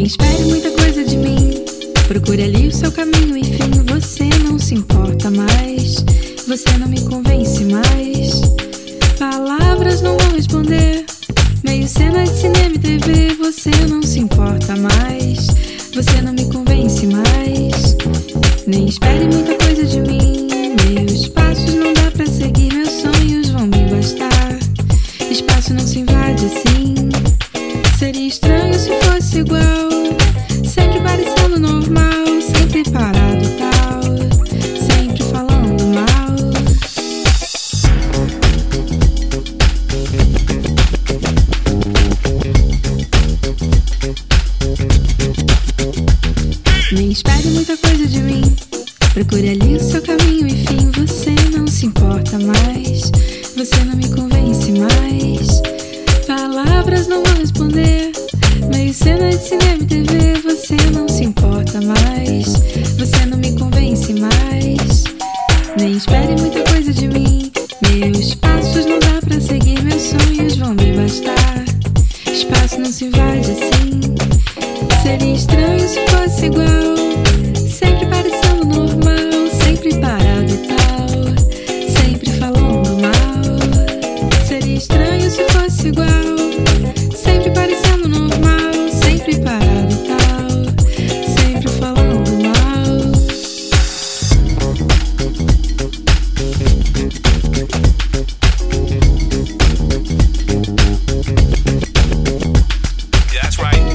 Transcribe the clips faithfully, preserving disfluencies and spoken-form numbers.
Nem espere muita coisa de mim. Procure ali o seu caminho, enfim. Você não se importa mais. Você não me convence mais. Palavras não vão responder. Meio cena de cinema e T V. Você não se importa mais. Você não me convence mais. Nem espere muita coisa de mim. Meus passos não dá pra seguir. Meus sonhos vão me bastar. Espaço não se invade assim. Seria estranho se fosse igual. Sempre parecendo normal. Sempre parado tal. Sempre falando mal. Nem espere muita coisa de mim. Procure ali o seu caminho, enfim. Você não se importa mais. Você não me convence mais. Palavras não vão responder. Meio cena de cinema e T V. Você não se importa mais. Você não me convence mais. Nem espere muita coisa de mim. Meus passos não dá pra seguir. Meus sonhos vão me bastar. Espaço não se invade assim. Seria estranho se fosse igual. Sempre parecendo normal. Sempre parado e tal. Sempre falando mal. Seria estranho se fosse igual. Sempre parecendo normal. Sempre parado e tal. Sempre falando mal. That's right.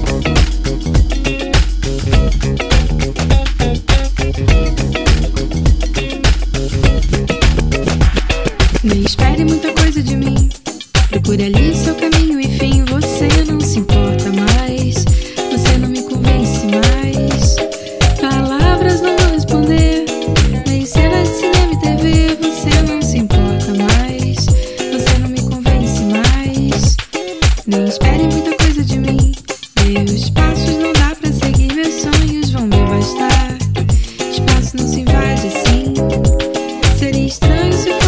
Nem espere muita coisa de mim. Procure ali o seu caminho, enfim. Você não se importa mais. Você não me convence mais. Palavras não vão responder. Meio cena de cinema e T V. Você não se importa mais. Você não me convence mais. Nem espere muita coisa de mim. Meus passos não dá pra seguir. Meus sonhos vão me bastar. Espaço não se invade assim. Seria estranho se